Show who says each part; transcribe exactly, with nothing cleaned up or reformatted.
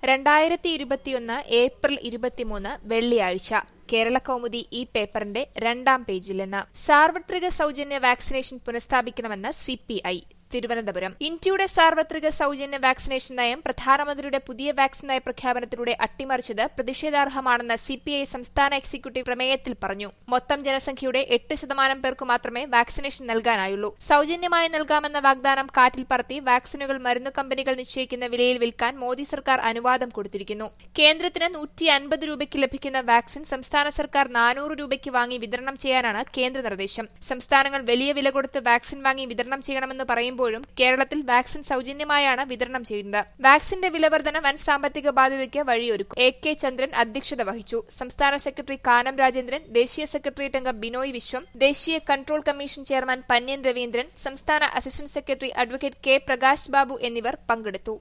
Speaker 1: രണ്ടായിരത്തി ഇരുപത്തിയൊന്ന് ഏപ്രിൽ ഇരുപത്തിമൂന്ന് വെള്ളിയാഴ്ച കേരളകൗമുദി ഈ പേപ്പറിന്റെ രണ്ടാം പേജിൽ നിന്ന് സാർവത്രിക സൗജന്യ വാക്സിനേഷൻ പുനഃസ്ഥാപിക്കണമെന്ന് സിപിഐ തിരുവനന്തപുരം. ഇന്ത്യയുടെ സാർവത്രിക സൗജന്യ വാക്സിനേഷൻ നയം പ്രധാനമന്ത്രിയുടെ പുതിയ വാക്സിൻ നയ പ്രഖ്യാപനത്തിലൂടെ അട്ടിമറിച്ചത് പ്രതിഷേധാർഹമാണെന്ന് സിപിഐ സംസ്ഥാന എക്സിക്യൂട്ടീവ് പ്രമേയത്തിൽ പറഞ്ഞു. മൊത്തം ജനസംഖ്യയുടെ എട്ട് ശതമാനം പേർക്ക് മാത്രമേ വാക്സിനേഷൻ നൽകാനായുള്ളൂ. സൗജന്യമായി നൽകാമെന്ന വാഗ്ദാനം കാറ്റിൽ പറത്തി വാക്സിനുകൾ മരുന്നു കമ്പനികൾ നിശ്ചയിക്കുന്ന വിലയിൽ വിൽക്കാൻ മോദി സർക്കാർ അനുവാദം കൊടുത്തിരിക്കുന്നു. കേന്ദ്രത്തിന് നൂറ്റി അൻപത് രൂപയ്ക്ക് ലഭിക്കുന്ന വാക്സിൻ സംസ്ഥാന സർക്കാർ നാനൂറ് രൂപയ്ക്ക് വാങ്ങി വിതരണം ചെയ്യാനാണ് കേന്ദ്ര നിർദ്ദേശം. സംസ്ഥാനങ്ങൾ വലിയ വില കൊടുത്ത് വാക്സിൻ വാങ്ങി വിതരണം ചെയ്യണമെന്ന് പറയുമ്പോൾ ും കേരളത്തിൽ വാക്സിൻ സൗജന്യമായാണ് വിതരണം ചെയ്യുന്നത്. വാക്സിന്റെ വിലവർധന വൻ സാമ്പത്തിക ബാധ്യതയ്ക്ക് വഴിയൊരുക്കും. എ കെ ചന്ദ്രൻ അധ്യക്ഷത വഹിച്ചു. സംസ്ഥാന സെക്രട്ടറി കാനം രാജേന്ദ്രൻ, ദേശീയ സെക്രട്ടേറിയറ്റ് അംഗം ബിനോയ് വിശ്വം, ദേശീയ control commission chairman Pannian Raveendran, സംസ്ഥാന assistant secretary advocate K Prakash Babu എന്നിവർ പങ്കെടുത്തു.